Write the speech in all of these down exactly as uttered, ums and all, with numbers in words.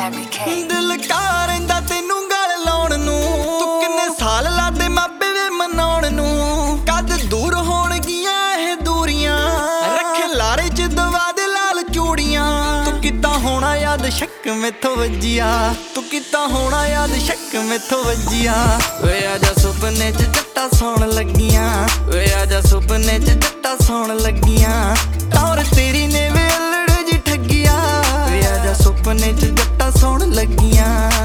ਦਿਲ ਕਾ ਰਹਿੰਦਾ ਤੈਨੂੰ ਗਲ ਲਾਉਣ ਨੂੰ, ਤੂੰ ਕਿੰਨੇ ਸਾਲ ਲਾਦੇ ਮਾਪੇ ਵੇ ਮਨਾਉਣ ਨੂੰ। ਕਦ ਦੂਰ ਹੋਣਗੀਆਂ ਇਹ ਦੂਰੀਆਂ, ਰੱਖੇ ਲਾਰੇ ਚ ਦਵਾ ਦੇ ਲਾਲ ਚੂੜੀਆਂ। ਤੂੰ ਕੀਤਾ ਹੋਣਾ ਯਾਦ ਸ਼ੱਕ ਮੈਥੋਂ ਵੱਜਿਆ, ਤੂੰ ਕੀਤਾ ਹੋਣਾ ਯਾਦ ਸ਼ੱਕ ਮੈਥੋਂ ਵੱਜਿਆ। ਵੇ ਆਜਾ ਸੁਪਨੇ ਚ ਜੱਟਾਂ ਸੌਣ ਲੱਗੀਆਂ, ਵੇ ਆਜਾ ਸੁਪਨੇ ਚ ਜੱਟਾਂ ਸੌਣ ਲੱਗੀਆਂ। ਟੌਰ ਤੇਰੀ ਨੇ ਵੇ ਅਲੜ ਜੀ ਠੱਗੀਆਂ, ਵੇ ਆਜਾ ਸੁਪਨੇ ਚ ਜੱਟਾਂ ਸੌਣ ਲੱਗੀਆਂ।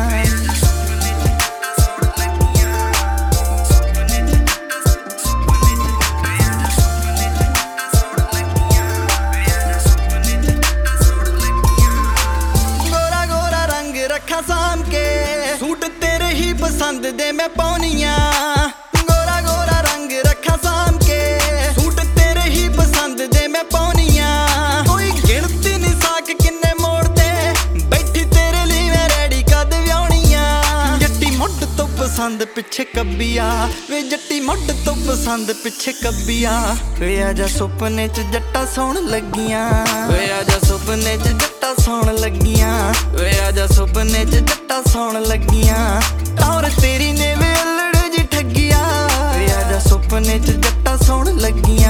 ਰੱਖਾਂ ਸਾਂਭ ਕੇ ਸੂਟ ਤੇਰੇ ਹੀ ਪਸੰਦ ਦੇ ਮੈਂ ਪਾਉਣੀਆਂ। ਗੋਰਾ ਗੋਰਾ ਰੰਗ ਰੱਖਾਂ ਸਾਂਭ ਕੇ ਸੂਟ ਤੇਰੇ ਹੀ ਪਸੰਦ ਦੇ ਮੈਂ ਪਾਉਣੀਆਂ। ਕੋਈ ਗਿਣਤੀ ਨਹੀਂ ਸਾਕ ਕਿੰਨੇ ਮੋੜ ਤੇ ਬੈਠੀ ਤੇਰੇ ਲਈ ਮੈਂ ਰੈਡੀ ਕਦ ਵਿਆਉਣੀਆਂ। ਜੱਟੀ ਮੁੱਢ ਤੋਂ ਪਸੰਦ ਪਿੱਛੇ ਕੱਬੀਆ, ਵੇ ਜੱਟੀ ਮੁੱਢ ਤੋਂ ਪਸੰਦ ਪਿੱਛੇ ਕੱਬੀਆ। ਵੇ ਆਜਾ ਸੁਪਨੇ ਚ ਜੱਟਾਂ ਸੌਣ ਲੱਗੀਆਂ, ਵੇ ਆਜਾ ਸੁਪਨੇ ਚ ਜੱਟਾਂ ਸੌਣ ਲੱਗੀਆਂ। ਵੇ ਆਜਾ ਸੁਪਨੇ ਚ ਜੱਟਾਂ ਸੌਣ ਲੱਗੀਆਂ। ਟੌਰ ਤੇਰੀ ਨੇ ਵੇ ਅਲੜ ਜੀ ਠੱਗੀਆਂ, ਵੇ ਆਜਾ ਸੁਪਨੇ ਚ ਜੱਟਾਂ ਸੌਣ ਲੱਗੀਆਂ।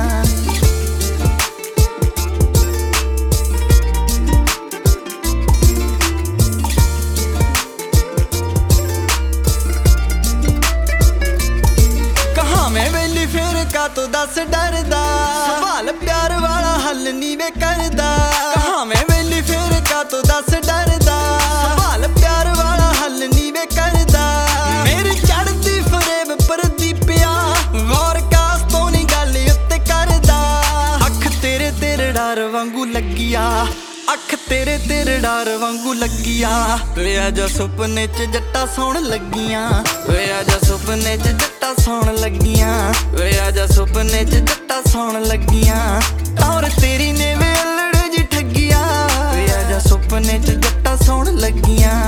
ਮੈਂ ਵੇਲੀ ਫੇਰ ਕਾ ਤੂੰ ਦੱਸ ਡਰਦਾ, ਸਵਾਲ ਪਿਆਰ ਵਾਲਾ ਹੱਲ ਨੀ ਵੇ ਕਰਦਾ। ਕਹਾਂ ਮੈਂ ਵੇਲੀ ਫੇਰ ਕਾ ਤੂੰ ਦੱਸ ਡਰਦਾ, ਸਵਾਲ ਪਿਆਰ ਵਾਲਾ ਹੱਲ ਨੀ ਵੇ ਕਰਦਾ। ਮੇਰੀ ਚੜਦੀ ਫਰੇਬ ਪਰਦੀ ਪਿਆ, ਗੌਰ ਕਾਸ ਤੋਂ ਨੀ ਗੱਲ ਉੱਤੇ ਕਰਦਾ। ਅੱਖ ਤੇਰੇ ਤੇਰੇ ਡਰ ਵਾਂਗੂ ਲੱਗੀਆ, ਅੱਖ ਤੇਰੇ ਤੇਰੇ ਡਰ ਵਾਂਗੂ ਲੱਗੀਆ। ਵੇ ਆਜਾ ਸੁਪਨੇ ਚ ਜੱਟਾਂ ਸੌਣ ਲੱਗੀਆਂ, ਵੇ ਆਜਾ ਸੁਪਨੇ ਚ ਜੱਟਾਂ ਸੌਣ ਲੱਗੀਆਂ। ਵੇ ਆਜਾ ਸੁਪਨੇ ਚ ਜੱਟਾਂ ਸੌਣ ਲੱਗੀਆਂ। ਟੌਰ ਤੇਰੀ ਨੇ ਵੇ ਅਲੜ ਜੀ ਠੱਗੀਆਂ, ਵੇ ਆਜਾ ਸੁਪਨੇ ਚ ਜੱਟਾਂ ਸੌਣ ਲੱਗੀਆਂ।